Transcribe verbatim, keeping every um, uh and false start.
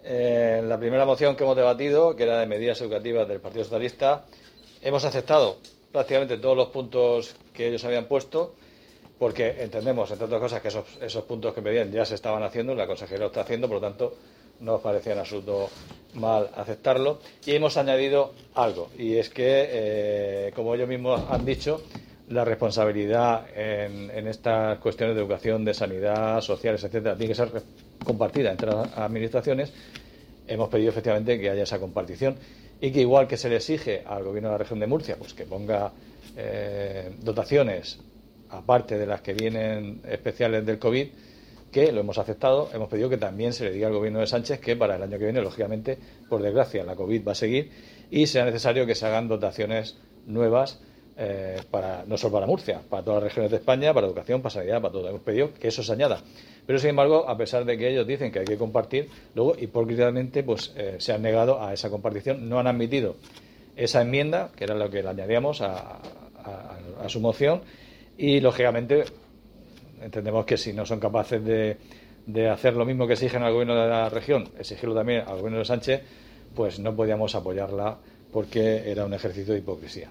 En la primera moción que hemos debatido, que era de medidas educativas del Partido Socialista, hemos aceptado prácticamente todos los puntos que ellos habían puesto, porque entendemos, entre otras cosas, que esos, esos puntos que pedían ya se estaban haciendo, la consejera lo está haciendo, por lo tanto, no nos parecía en absoluto mal aceptarlo. Y hemos añadido algo, y es que, eh, como ellos mismos han dicho, la responsabilidad en, en estas cuestiones de educación, de sanidad, sociales, etcétera, tiene que ser compartida entre las administraciones. Hemos pedido efectivamente que haya esa compartición y que, igual que se le exige al Gobierno de la Región de Murcia, pues que ponga eh, dotaciones aparte de las que vienen especiales del COVID, que lo hemos aceptado, hemos pedido que también se le diga al Gobierno de Sánchez que para el año que viene, lógicamente, por desgracia, la COVID va a seguir y será necesario que se hagan dotaciones nuevas, eh, para no solo para Murcia, para todas las regiones de España, para educación, para sanidad, para todo. Hemos pedido que eso se añada. Pero, sin embargo, a pesar de que ellos dicen que hay que compartir, luego, hipócritamente, pues eh, se han negado a esa compartición, no han admitido esa enmienda, que era lo que le añadíamos a, a, a su moción, y, lógicamente, entendemos que si no son capaces de, de hacer lo mismo que exigen al Gobierno de la región, exigirlo también al Gobierno de Sánchez, pues no podíamos apoyarla porque era un ejercicio de hipocresía.